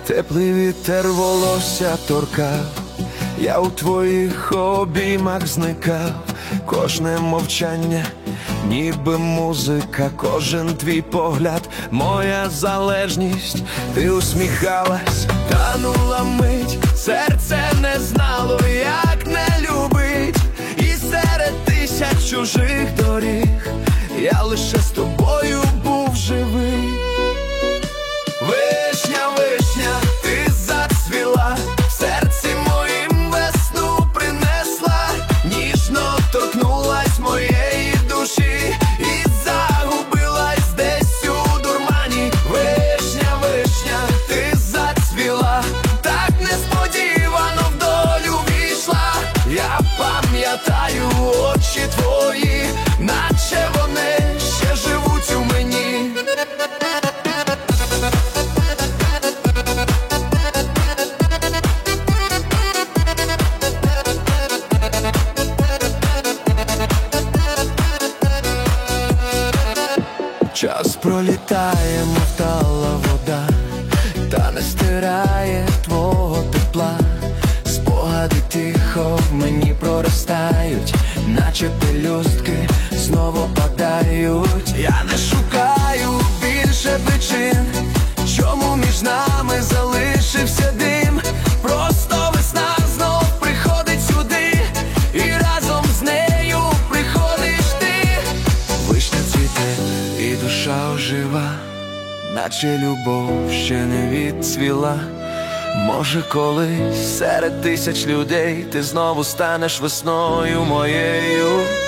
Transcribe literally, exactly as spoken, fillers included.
Теплий вітер волосся торкав, я у твоїх обіймах зникав. Кожне мовчання, ніби музика, кожен твій погляд, моя залежність. Ти усміхалась, танула мить, серце не знало, як не любить. І серед тисяч чужих доріг я лише з тобою був живий. Вишня, вишня, ти зацвіла, в серці моїм весну принесла, ніжно торкнулась моєї душі і загубилась десь у дурмані. Вишня, вишня, ти зацвіла, так несподівано в долю війшла. Я пам'ятаю очі твої, наче вони ще живуть у мені. Час пролітає, мов тала вода, та не стирає твого тепла. Спогади тихо в мені проростають, наче пелюстки знову падають. Я не шукаю більше причин, чому між нами залишився дим. Просто весна знов приходить сюди, і разом з нею приходиш ти. Вишня цвіте і душа ожива, наче любов ще не відцвіла. Може, колись серед тисяч людей ти знову станеш весною моєю.